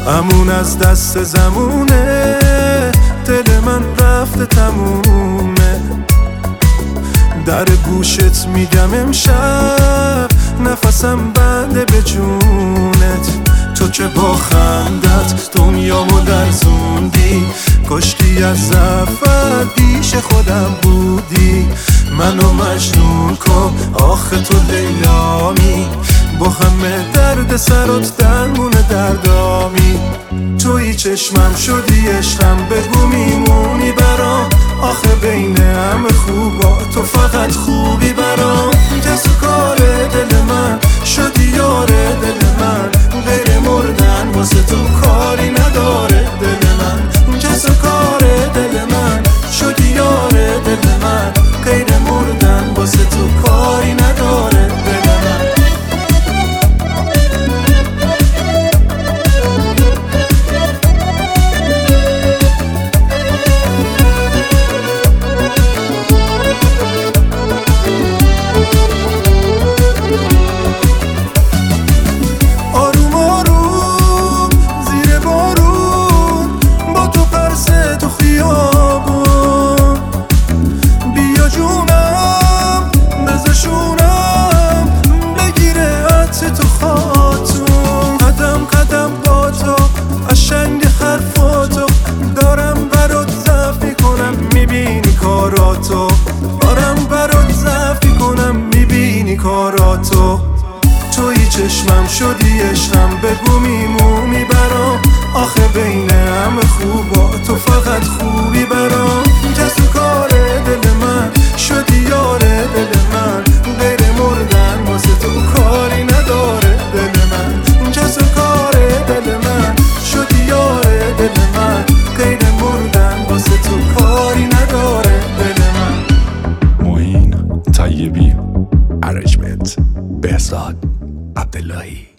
امون از دست زمونه، دل من رفته تمومه. در گوشت میگم امشب نفسم بنده به جونت. تو که با خندت دنیامو لرزوندی، کشتی از زفت پیش خودم بودی. منو مجنون کن آخه تو لیلامی، با همه درد سرات درمون دردامی. توی چشمم شدی عشقم، بگو میمونی برام. آخه بین همه خوبا تو فقط خوبی برام. کس کار دل من شدی یار دل من، غیر مردن واسه تو کاری نداره دل من. کس کار دل من شدی یار دل من، غیر مردن واسه تو کاری نداره دل من. دارم برات ضعف میکنم میبینی کاراتو. توی چشمم شدی عشقم، بگو میمونی برام. آخه بین همه خوبا تو فقط خوبی برام. کس کار دل من شدی یار دل من، غیر مردن واسه تو کاری نداره دل من. کس کار دل من شدی یار دل من، غیر مردن واسه تو کاری نداره دل من. معین طیبی، ارنجمنت بهزاد عبداللهی.